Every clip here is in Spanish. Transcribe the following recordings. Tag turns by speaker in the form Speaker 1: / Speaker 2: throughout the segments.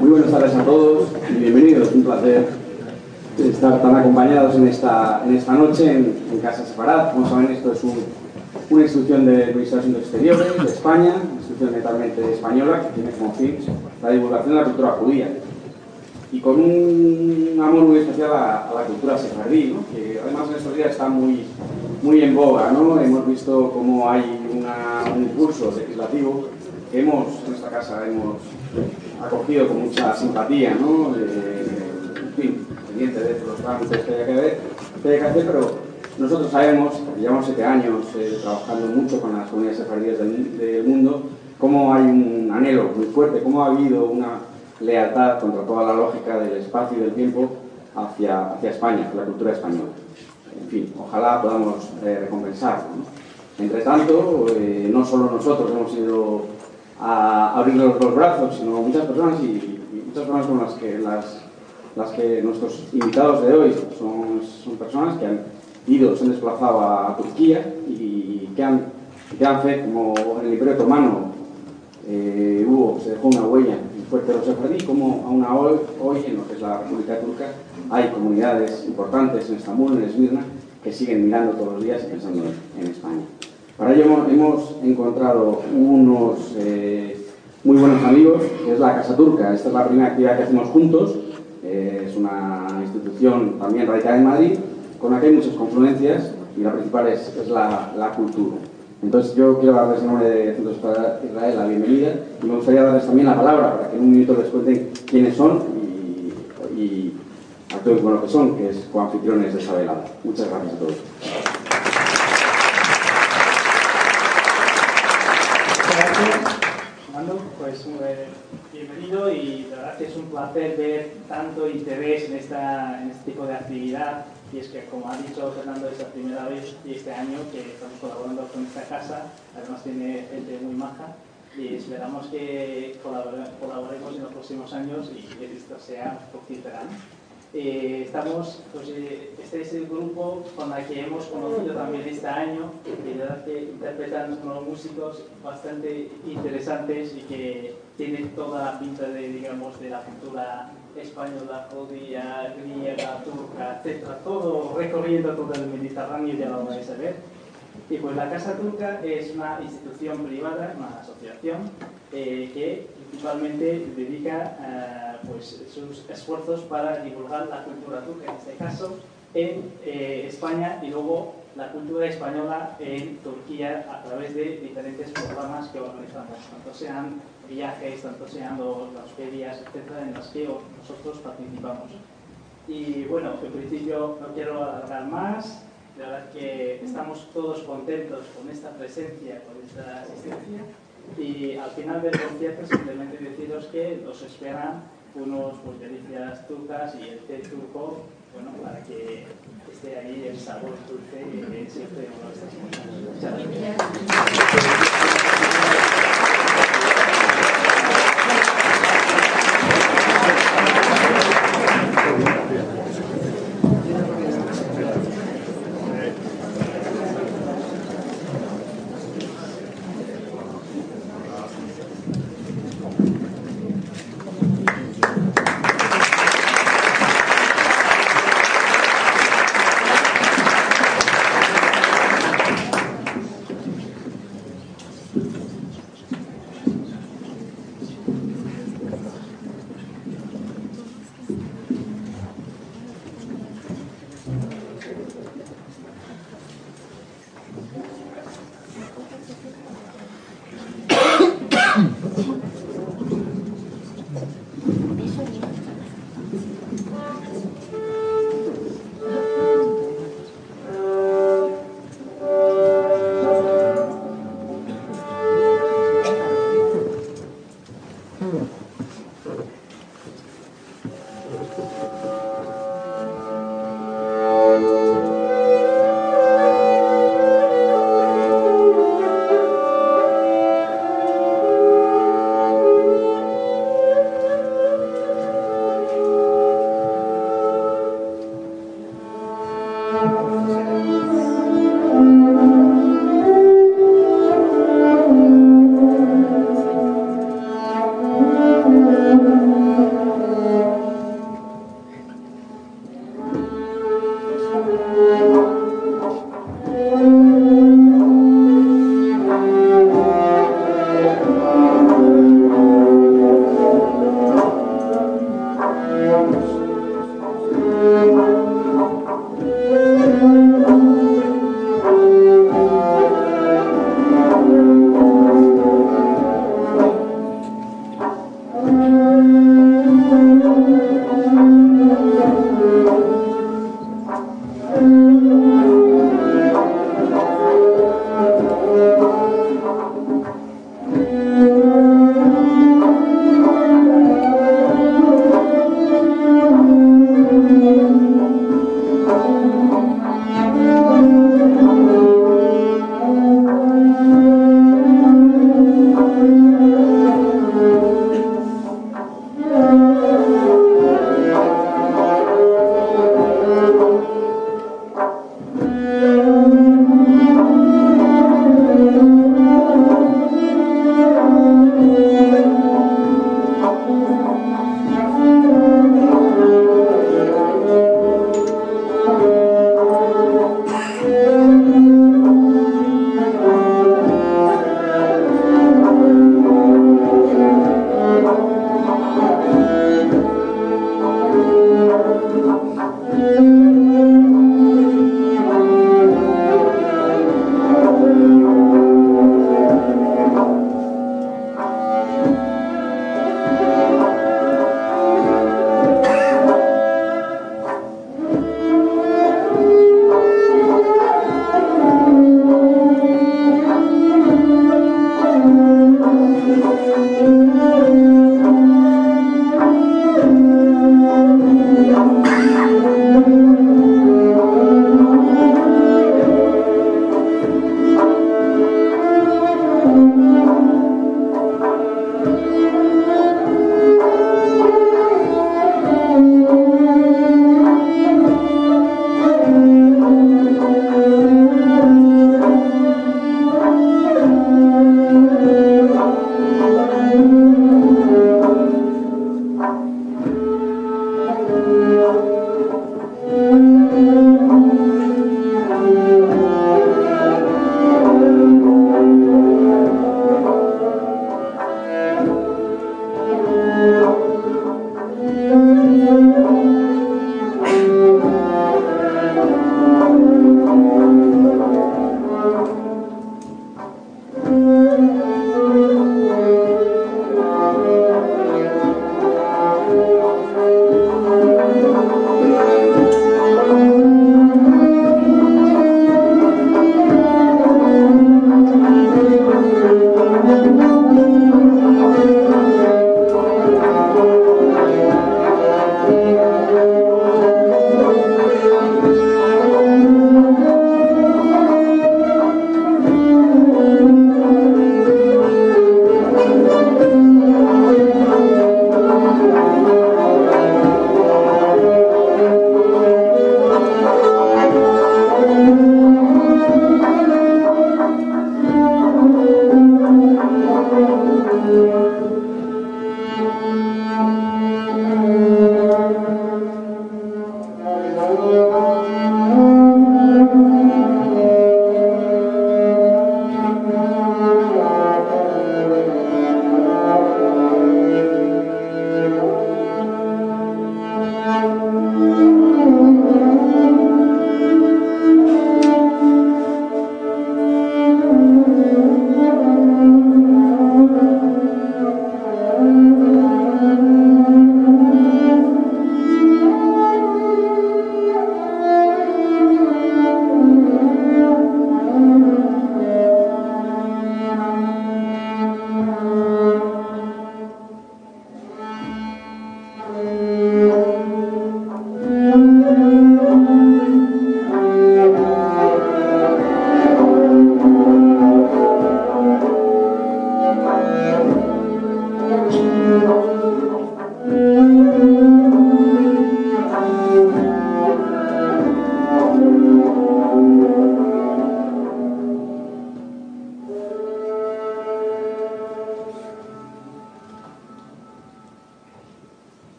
Speaker 1: Muy buenas tardes a todos y bienvenidos. Un placer estar tan acompañados en esta noche en Casa Separat. Como saben, esto es una institución del Ministerio de Asuntos Exteriores de España, una institución netamente española que tiene como fin la divulgación de la cultura judía y con un amor muy especial a la cultura sefardí, ¿no? Que además en estos días está muy en boga, ¿no? Hemos visto cómo hay un impulso legislativo que en nuestra casa hemos acogido con mucha simpatía, ¿no? En fin, pendiente de los trámites que haya que hacer, pero nosotros sabemos, porque llevamos 7 años trabajando mucho con las comunidades sefardíes del mundo, cómo hay un anhelo muy fuerte, cómo ha habido una lealtad contra toda la lógica del espacio y del tiempo hacia España, hacia la cultura española. En fin, ojalá podamos recompensarlo, ¿no? Entre tanto, no solo nosotros hemos ido a abrirnos los brazos, sino muchas personas y muchas personas con las que nuestros invitados de hoy son personas que se han desplazado a Turquía y que han fe, como en el Imperio Otomano se dejó una huella muy fuerte de los sefardí, como aún hoy en lo que es la República Turca hay comunidades importantes en Estambul, en Esmirna, que siguen mirando todos los días y pensando en España. Para ello hemos encontrado unos muy buenos amigos, que es la Casa Turca. Esta es la primera actividad que hacemos juntos. Es una institución también radicada en Madrid, con la que hay muchas confluencias y la principal es la cultura. Entonces yo quiero darles en nombre de Centros para Israel la bienvenida y me gustaría darles también la palabra para que en un minuto les cuenten quiénes son y actúen con lo que son, que es coanfitriones de esta velada. Muchas gracias a todos.
Speaker 2: Pues bienvenido y la verdad que es un placer ver tanto interés en este tipo de actividad y es que, como ha dicho Fernando, es la primera vez y este año que estamos colaborando con esta casa, además tiene gente muy maja y esperamos que colaboremos en los próximos años y que esto sea fructífera. Este es el grupo con la que hemos conocido también este año y la verdad que interpretan unos músicos bastante interesantes y que tienen toda la pinta de la cultura española, judía, griega, turca, etcétera, todo recorriendo todo el Mediterráneo, ya lo vais a ver. Y pues la Casa Turca es una institución privada, una asociación que principalmente dedica sus esfuerzos para divulgar la cultura turca, en este caso en España, y luego la cultura española en Turquía a través de diferentes programas que organizamos, tanto sean viajes, tanto sean las ferias, etcétera, en las que nosotros participamos. Y bueno, en principio no quiero alargar más. La verdad que estamos todos contentos con esta presencia, con esta asistencia y al final del concierto simplemente deciros que os esperan unos delicias turcas y el té turco, bueno, para que esté ahí el sabor dulce que siempre uno está escuchando. Muchas gracias.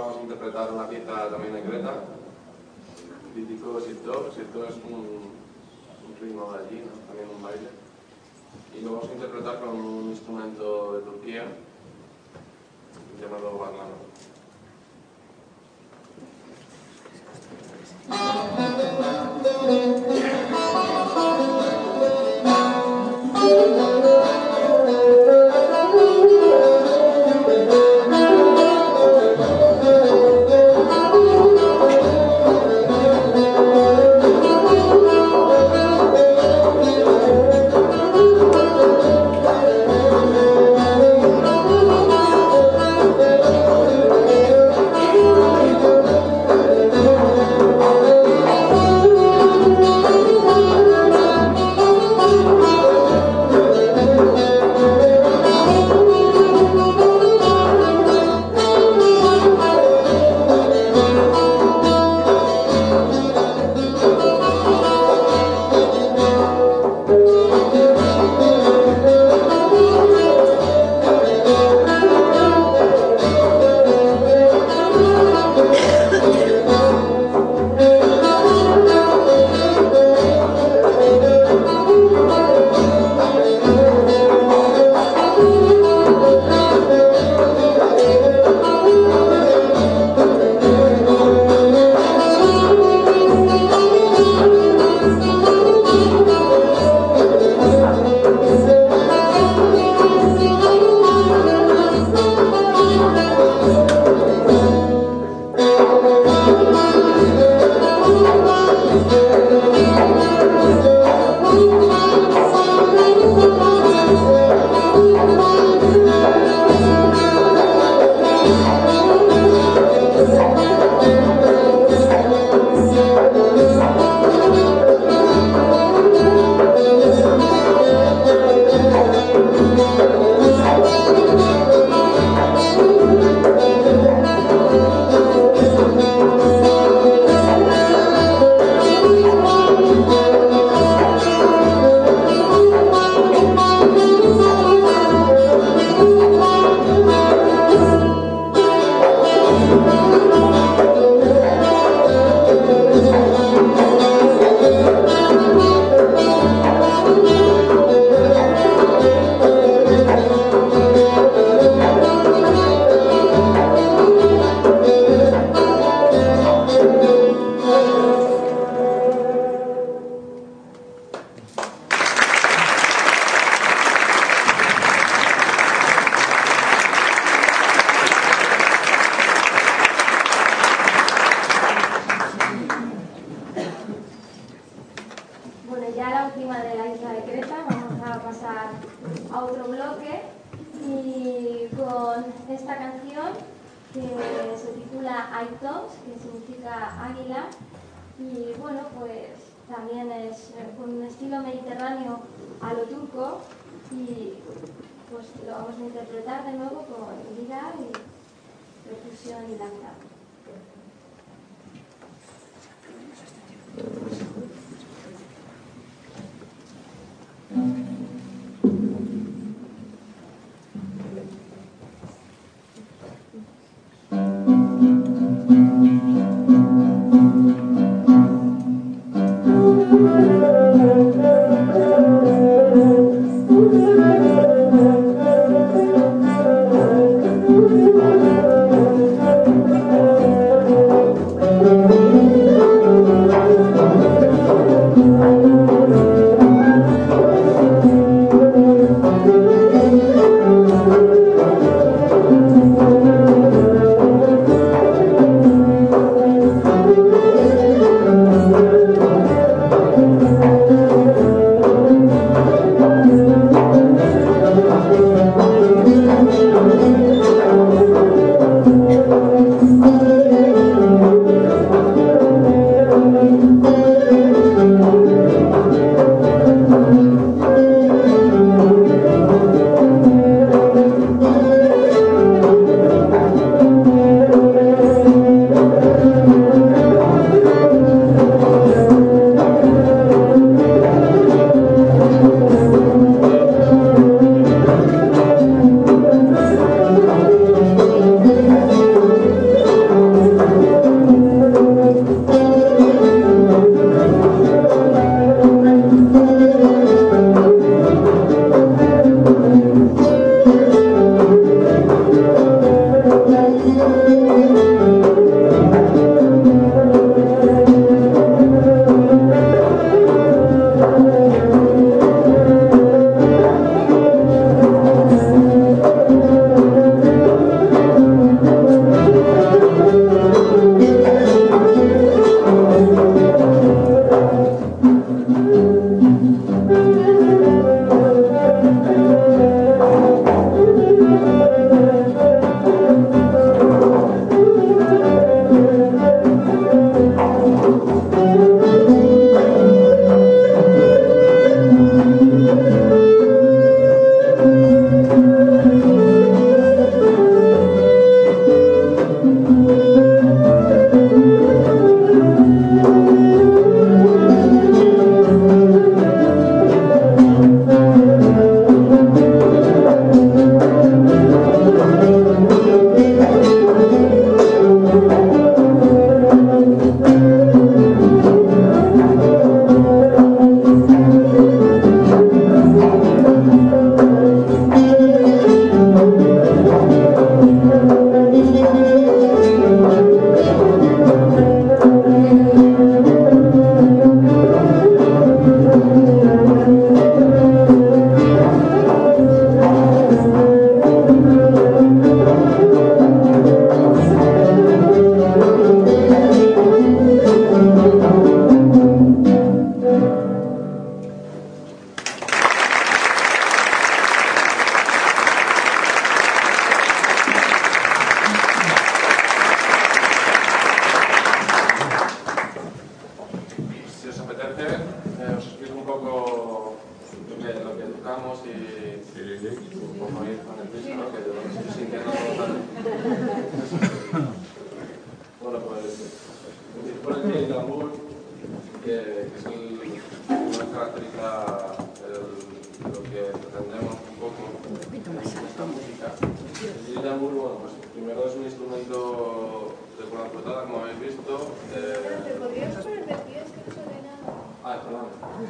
Speaker 3: vamos a interpretar una pieza también de Creta, típico sirto. Sirto es un ritmo de allí, ¿no? También un baile. Y lo vamos a interpretar con un instrumento de Turquía llamado Barlano.
Speaker 4: que significa águila, y bueno, pues también es con un estilo mediterráneo a lo turco, y pues lo vamos a interpretar de nuevo con lira y percusión y danza.
Speaker 3: Bueno, pues por el tambor, que es lo que caracteriza lo que pretendemos un poco en esta música. El tambor, bueno, pues primero es un instrumento de cuerda frotada, como habéis visto.
Speaker 4: ¿Te podrías poner de pie? Es que no se ve nada.
Speaker 3: Ah, perdón.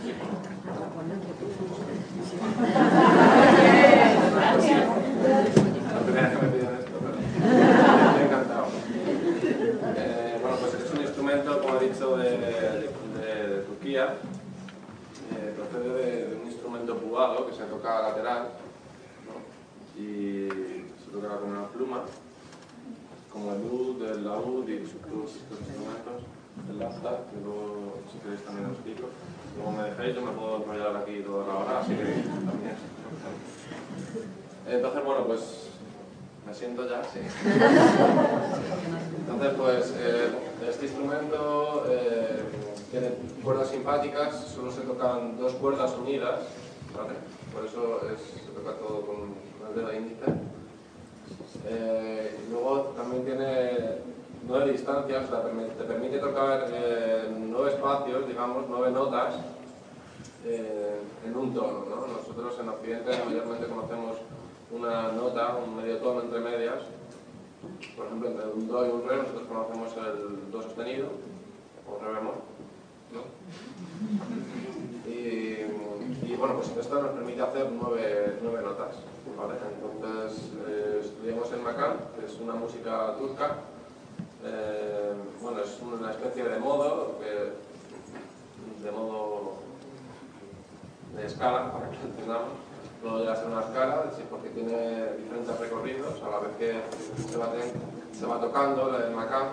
Speaker 3: La primera que me piden esto, pero estoy encantado. Bueno, pues es un instrumento, como he dicho, de Turquía. Procede de un instrumento pugado que se toca lateral, ¿no? Y se toca con una pluma, como el oud, el laúd y todos estos instrumentos, el laptop, que luego, si queréis, también os explico. Como me dejéis, yo me puedo enrollar aquí toda la hora, así que también. Entonces, bueno, pues me siento ya, sí. Entonces, pues este instrumento tiene cuerdas simpáticas, solo se tocan dos cuerdas unidas, ¿vale? Por eso se toca todo con el dedo índice. Y luego también tiene 9 distancias, o sea, te permite tocar 9 espacios, digamos, 9 notas en un tono, ¿no? Nosotros en Occidente mayormente conocemos una nota, un medio tono entre medias. Por ejemplo, entre un do y un re nosotros conocemos el do sostenido o re bemol, ¿no? Y bueno, pues esto nos permite hacer 9 notas, ¿vale? Entonces estudiamos el makam, que es una música turca. Bueno, es una especie de modo de escala, para que lo entendamos. No llega a ser una escala, porque tiene diferentes recorridos a la vez que se va tocando el makam,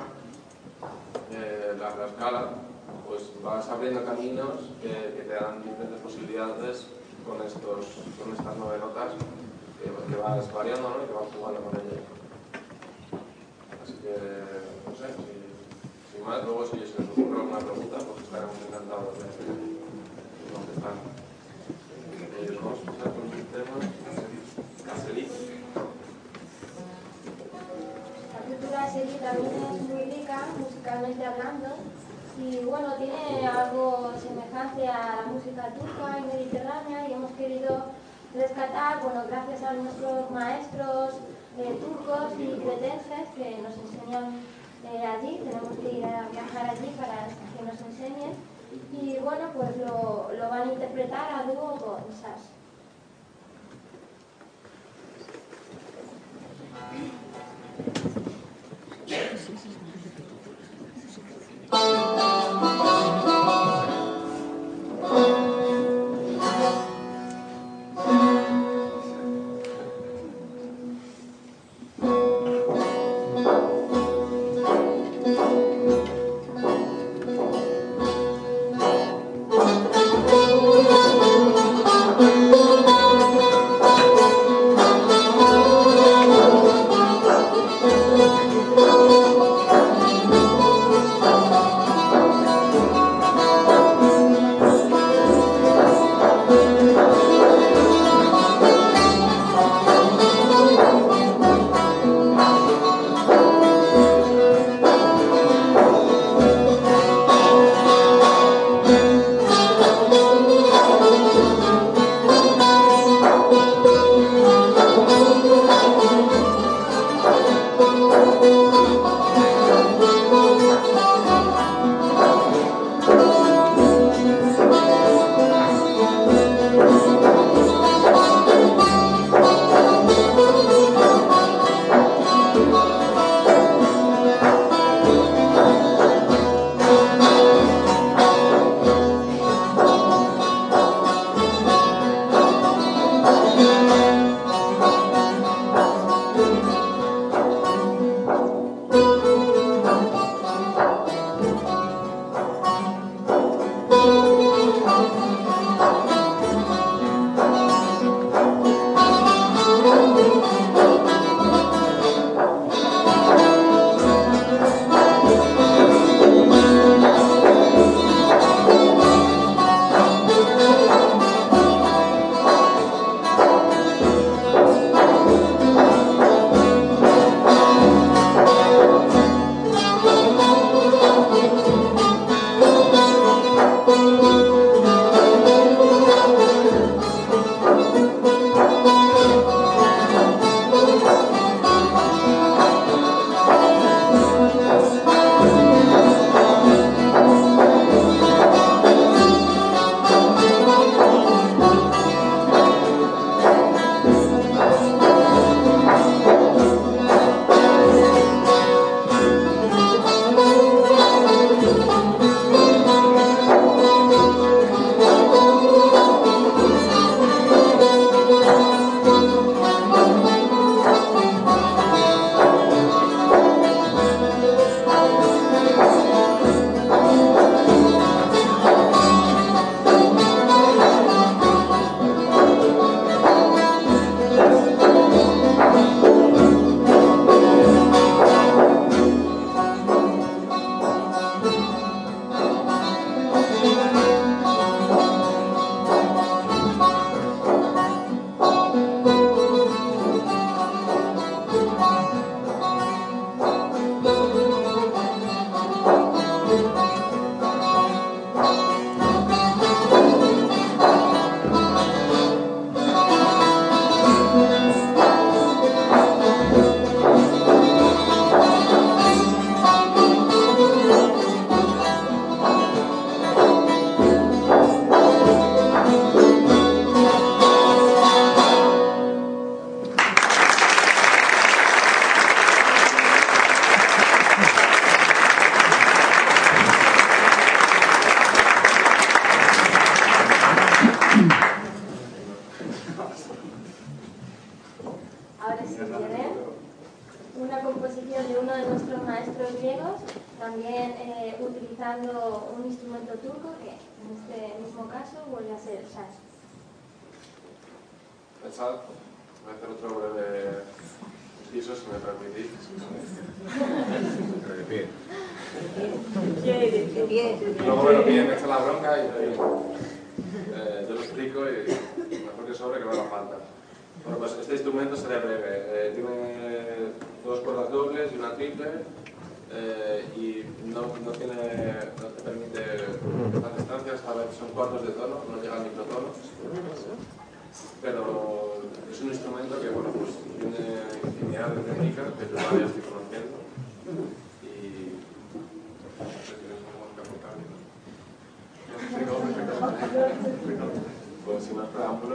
Speaker 3: la escala, pues vas abriendo caminos que te dan diferentes posibilidades con estas 9 notas que vas variando, ¿no? Y que vas jugando con ellas. Así que, no sé, sin más, luego si se os ocurre alguna pregunta, pues estaremos encantados de contestar. Vamos a empezar con un tema. Caselí.
Speaker 4: La cultura azerí también es muy rica, musicalmente hablando, y bueno, tiene algo semejante a la música turca y mediterránea, y hemos querido rescatar, bueno, gracias a nuestros maestros turcos y cretenses que nos enseñan allí, tenemos que ir a viajar allí para que nos enseñen, y bueno, pues lo van a interpretar a dúo con Sas. también utilizando un instrumento turco que en este mismo caso vuelve a ser el saz.
Speaker 3: El saz, voy a hacer otro breve inciso, si me permitís. Luego me lo piden, me echan la bronca y yo lo explico y mejor que sobre que no haga falta. Bueno, pues este instrumento será breve. Tiene 2 cuerdas dobles y una triple y no te permite las distancias, a ver, son cuartos de tono, no llega al microtono. Pero es un instrumento que, bueno, pues tiene infinidad de técnicas que yo todavía estoy conociendo y no sé si tienes algo que aportar. Pues sin más preámbulos.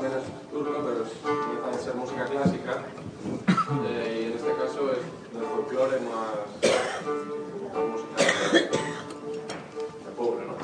Speaker 3: también es turno, pero empieza a ser música clásica, y en este caso es del folclore más música de pueblo, ¿no?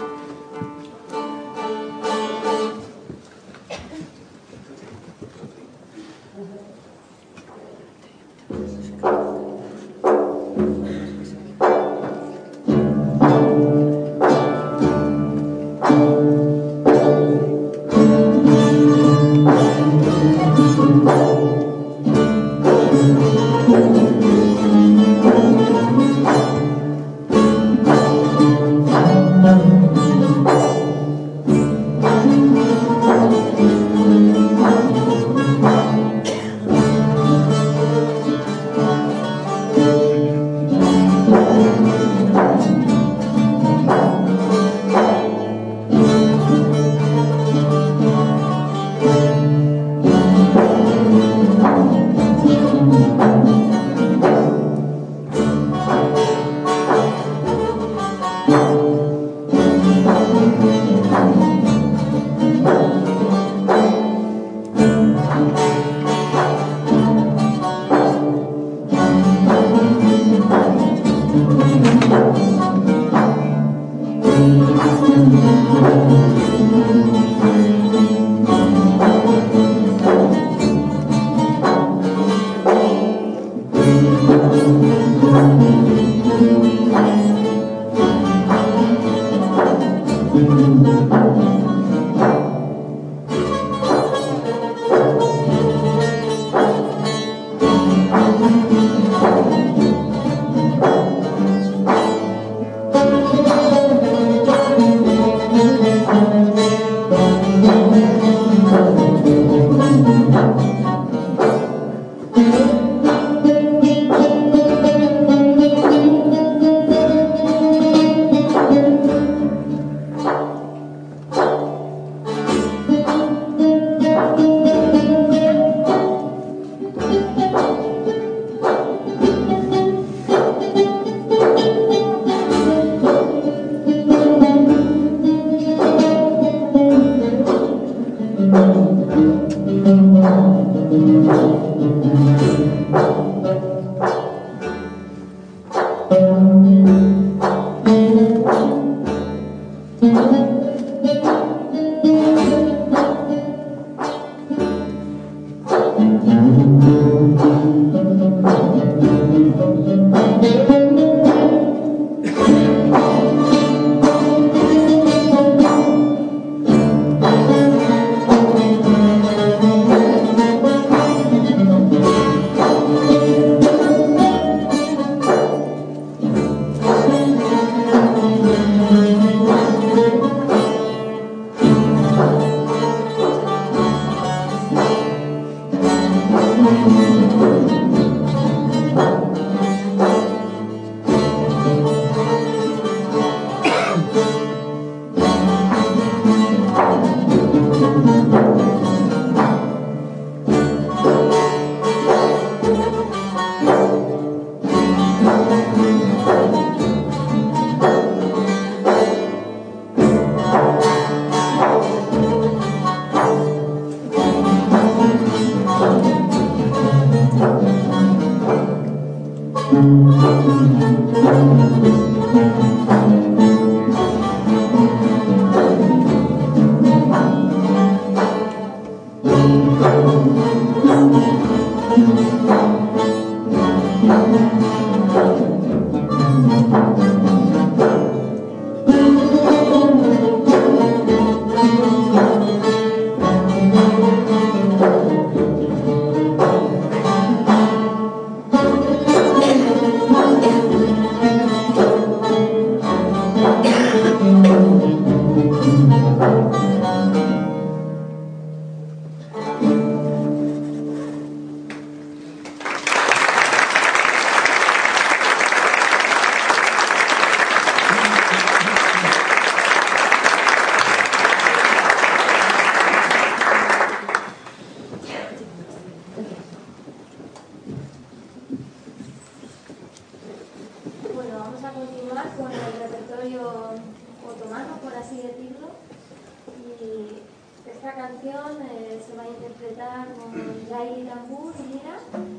Speaker 4: interpretar gairi, tambur y lira.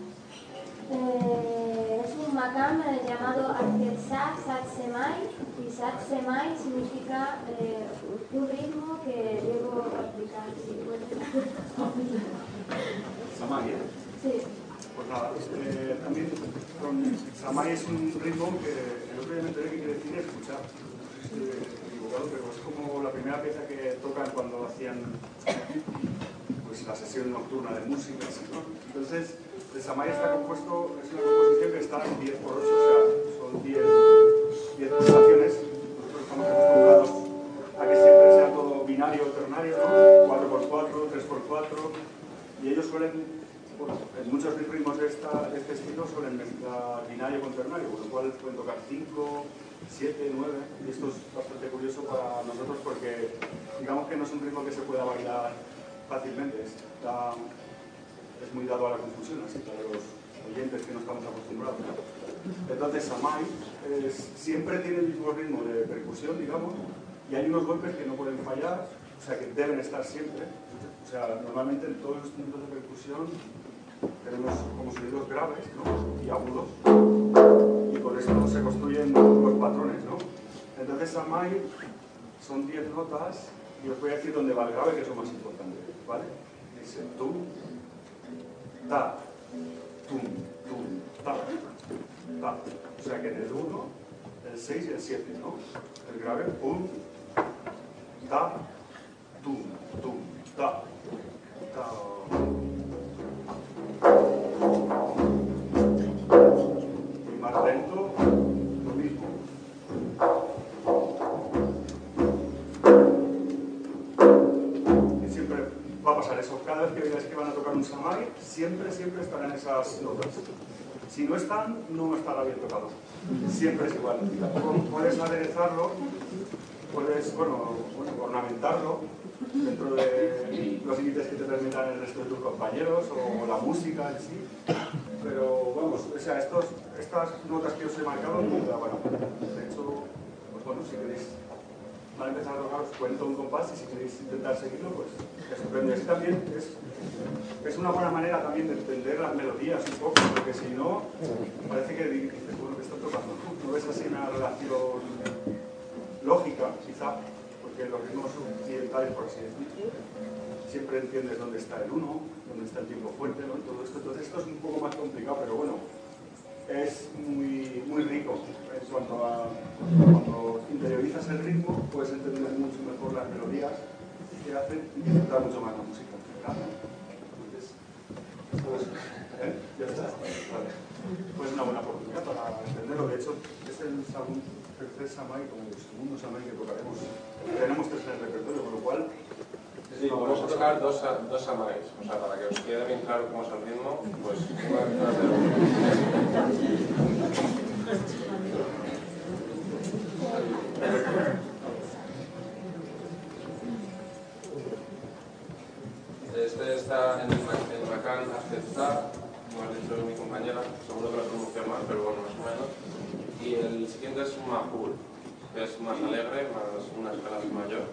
Speaker 4: Es un makam llamado Arkersat Satsemai, y Satsemai significa un ritmo que debo aplicar. Si
Speaker 5: Samai, ¿eh? Sí. Pues nada, también Samai es un ritmo que el otro día me enteré que quiere decir escuchar. Estoy equivocado, pero es como la primera pieza que tocan cuando hacían pues, la sesión nocturna de música. ¿No? Entonces, el Samai está compuesto, es una composición que está en 10 por 8, o sea, son 10 pulsaciones. Nosotros estamos acostumbrados a que siempre sea todo binario o ternario, ¿no? 4x4, 3x4, y ellos suelen, bueno, en muchos ritmos de este estilo suelen mezclar binario con ternario, con lo cual pueden tocar 5, 7, 9, y esto es bastante curioso para nosotros porque digamos que no es un ritmo que se pueda bailar fácilmente, es muy dado a la confusión, así para los oyentes que no estamos acostumbrados. Entonces Samai siempre tiene el mismo ritmo de percusión, digamos, y hay unos golpes que no pueden fallar, o sea que deben estar siempre. O sea, normalmente en todos los instrumentos de percusión tenemos como sonidos graves, ¿no? Y agudos, y con esto se construyen los patrones, ¿no? Entonces Samai son 10 notas, y os voy a decir dónde va el grave, que es lo más importante, ¿vale? Dice tum, ta, tum, tum, ta, ta. O sea que en el 1, el 6 y el 7, ¿no? El grave, pum, ta, tum, tum, ta, ta. Y más lento, lo mismo. Y siempre va a pasar eso. Cada vez que veáis que van a tocar un Samai, siempre estarán esas notas. Si no están, no estará bien tocado. Siempre es igual. Y tampoco puedes aderezarlo, puedes, ornamentarlo dentro de los límites que te permitan el resto de tus compañeros o la música en sí. Pero vamos, o sea, estas notas que os he marcado, bueno, de hecho, pues bueno, si queréis para empezar a tocar os cuento un compás y si queréis intentar seguirlo, pues estupendo. Así también es una buena manera también de entender las melodías un poco, porque si no, parece que dices, bueno, ¿qué está tocando? No ves así una relación lógica, quizá, porque los ritmos occidentales, por así decirlo, siempre entiendes dónde está el 1, dónde está el tiempo fuerte, ¿no? Todo esto. Entonces esto es un poco más complicado, pero bueno, es muy rico en cuanto a cuando interiorizas el ritmo, puedes entender mucho mejor las melodías que hacen y disfrutar mucho más la música. Entonces, pues, ya está. Vale. Pues una buena oportunidad para entenderlo. De hecho, es el tercer Samai, como el segundo Samai que tocaremos. Tenemos 3 en el repertorio, con lo cual...
Speaker 3: Sí, vamos a tocar dos Samais, o sea, para que os quede bien claro cómo es el ritmo, pues una detrás de otra. Este está en el Makam Arkersat, como ha dicho mi compañera, seguro que lo pronuncio mal, pero bueno, más o menos. Y el siguiente es un Mahul, que es más alegre, una escala mayor.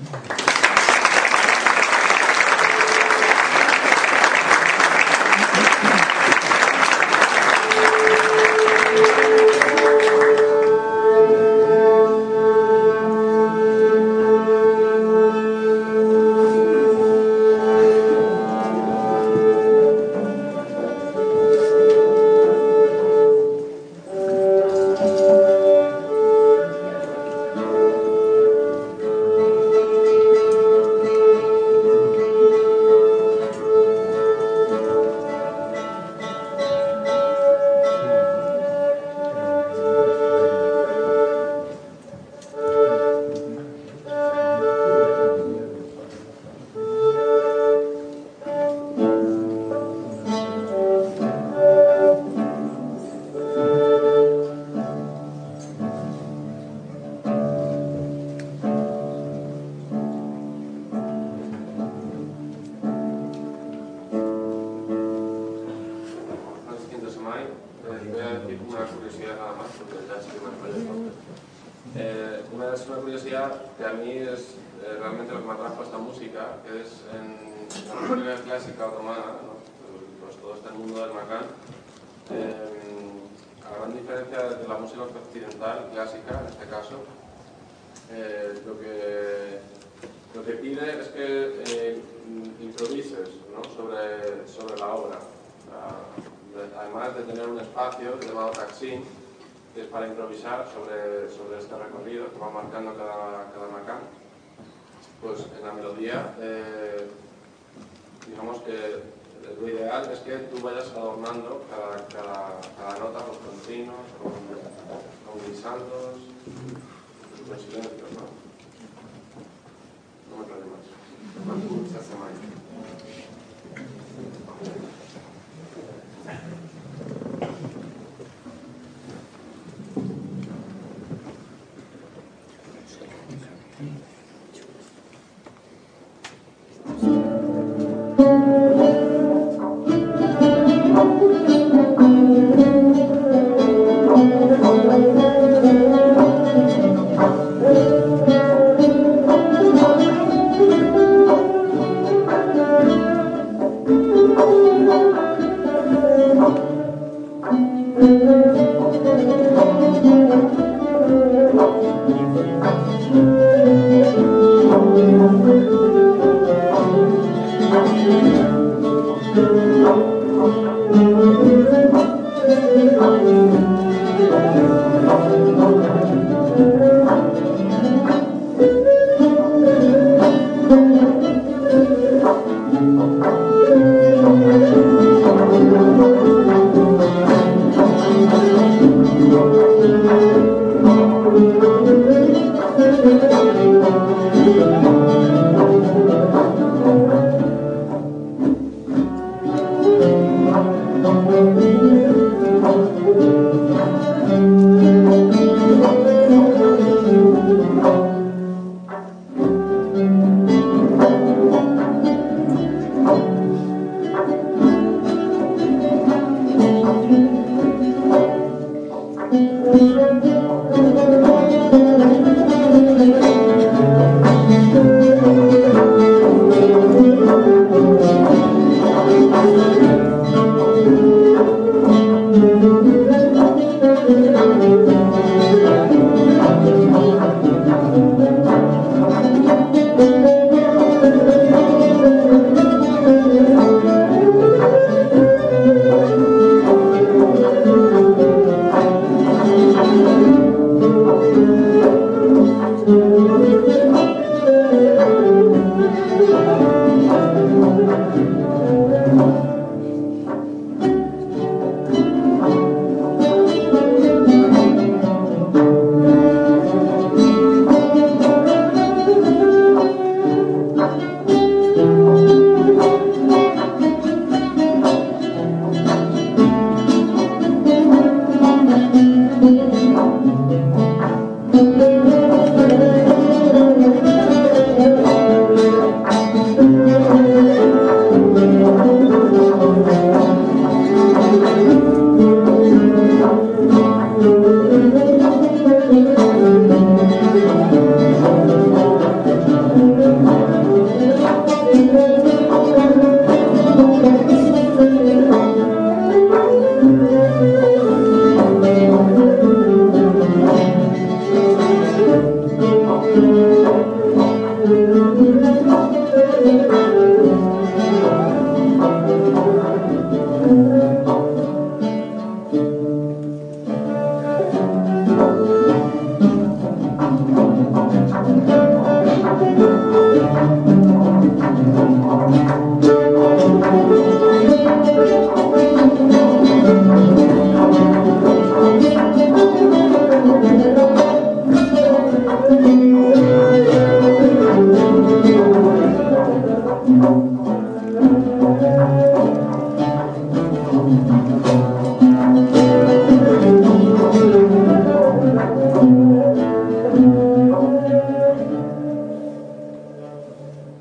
Speaker 3: Una es una curiosidad que a mí es realmente lo que me atrajo a esta música, que es en la música clásica otomana, ¿no? Pues todo este mundo del Macán, a la gran diferencia de la música occidental clásica, en este caso, lo que pide es que improvises, ¿no? sobre la obra. Además de tener un espacio llamado Taksim, que es para improvisar sobre este recorrido que va marcando cada Macán, pues en la melodía, digamos que lo ideal es que tú vayas adornando cada nota, los continuos, con glissandos, con silencios, ¿no? No me trae más. Se hace mal.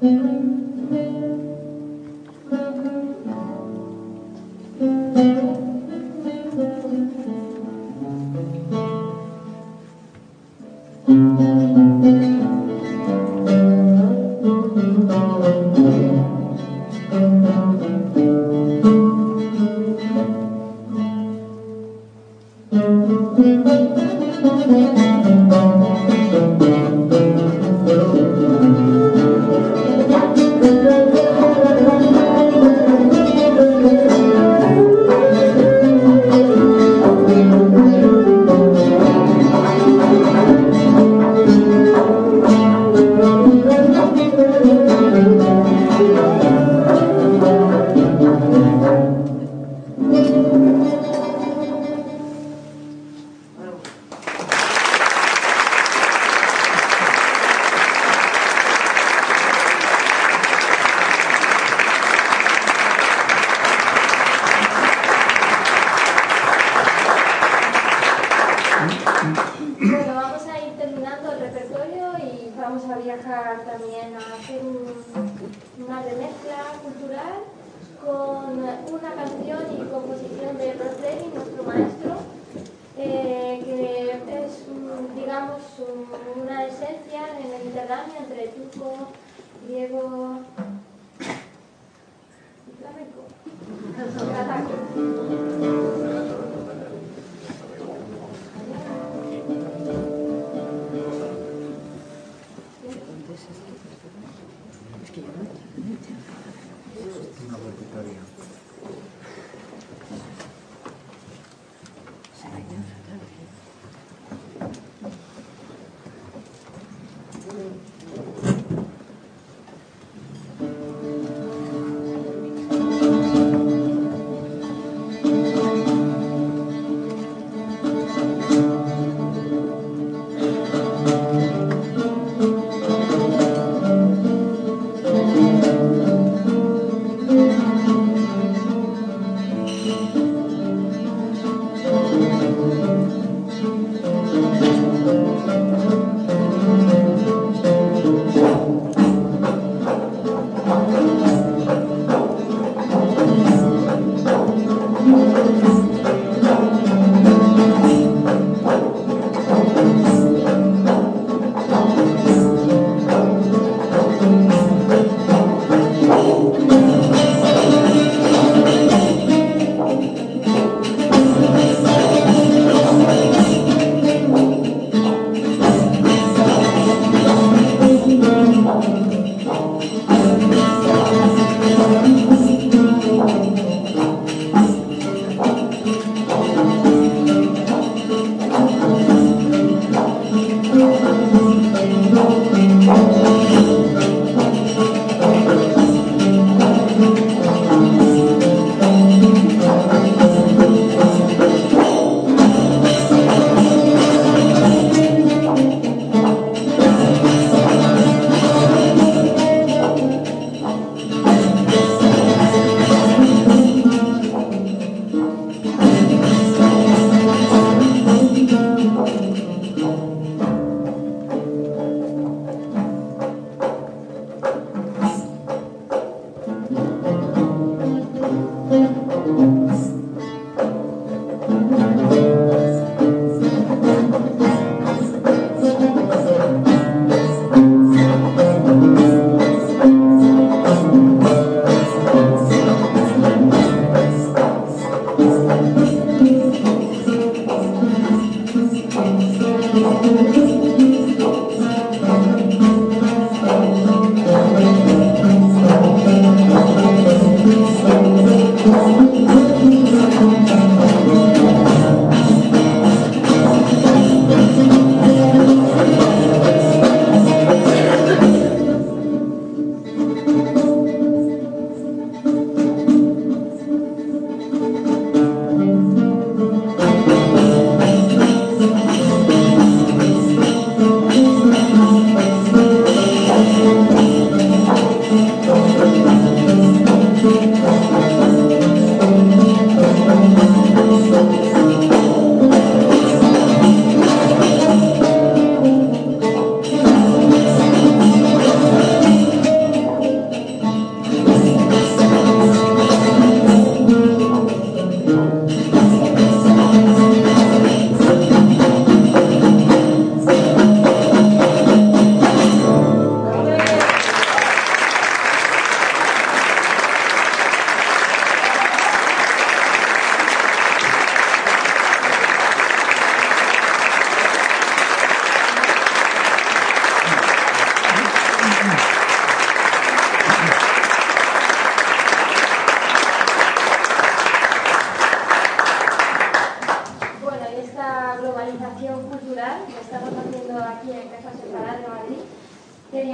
Speaker 4: Bueno, vamos a ir terminando el repertorio y vamos a viajar también a hacer una remezcla cultural con una canción y composición de Rosselli, nuestro maestro, que es, digamos, una esencia en el Mediterráneo entre turco, griego y flamenco.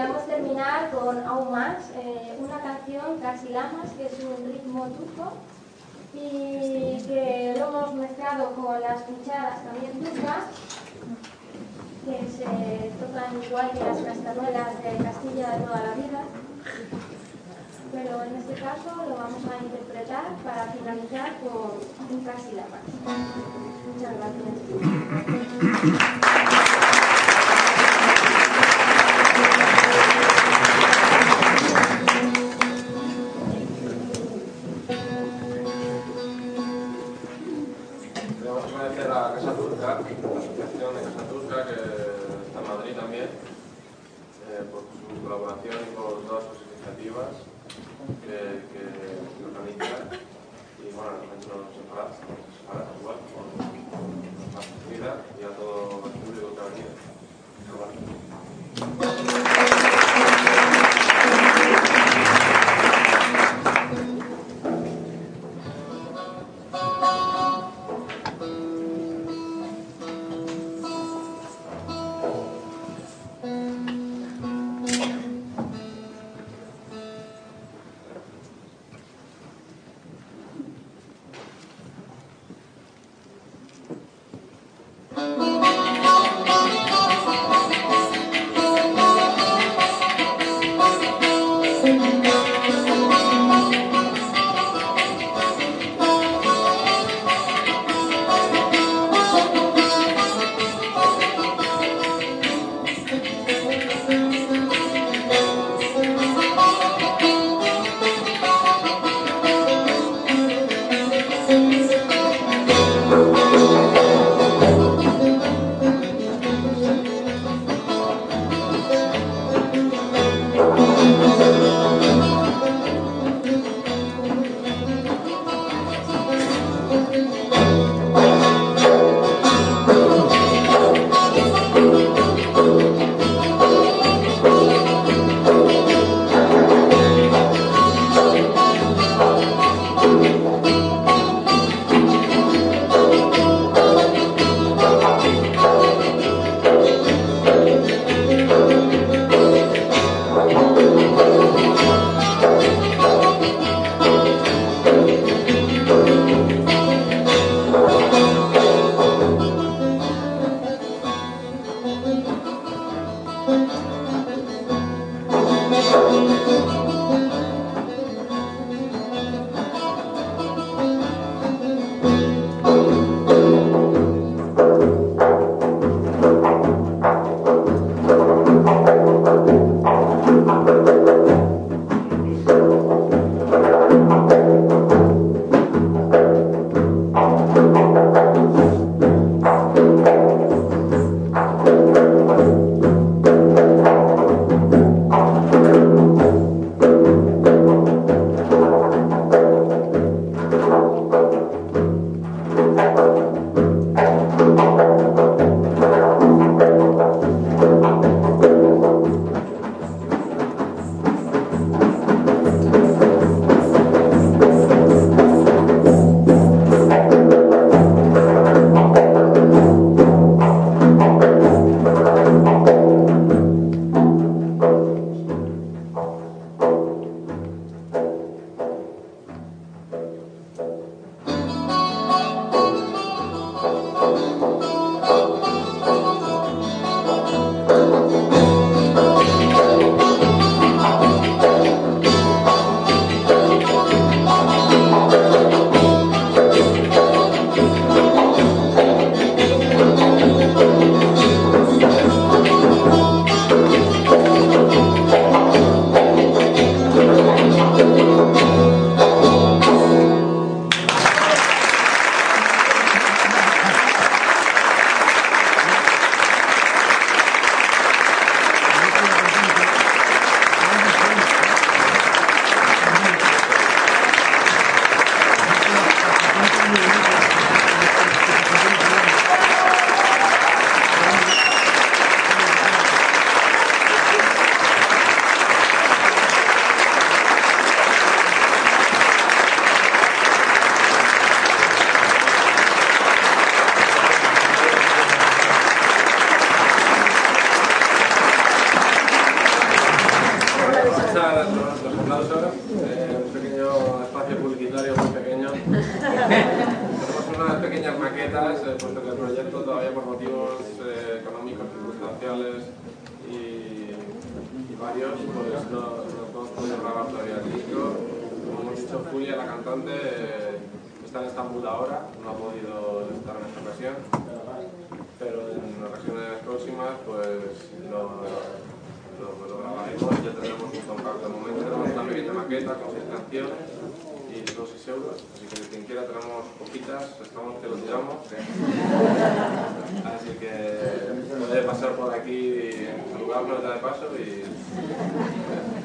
Speaker 4: queríamos terminar con Aún Más, una canción, Casi Lamas, que es un ritmo turco y que lo hemos mezclado con las cucharas también turcas, que se tocan igual que las castañuelas de Castilla de toda la vida, pero en este caso lo vamos a interpretar para finalizar con un Casi Lamas. Muchas gracias.
Speaker 3: La Casa Turca, la asociación de Casa Turca, que está en Madrid también, por su colaboración y por todas sus iniciativas que organizan. Y bueno, también nos separa igual, con la acogida y a todo el público que ha venido. aprovechar los aplausos, un pequeño espacio publicitario muy pequeño. Tenemos unas pequeñas maquetas, puesto que el proyecto todavía por motivos económicos, circunstanciales y varios, pues no hemos podido grabar todavía el disco. Como hemos dicho, Julia, la cantante, está en Estambul ahora, no ha podido estar en esta ocasión, pero en ocasiones próximas pues lo grabaremos y ya tendremos un compacto. De momento tenemos una pequeña maqueta con 6 canciones y son 6 euros, así que quien quiera tenemos poquitas, estamos que lo tiramos. Así que puede pasar por aquí, saludarnos ya de paso y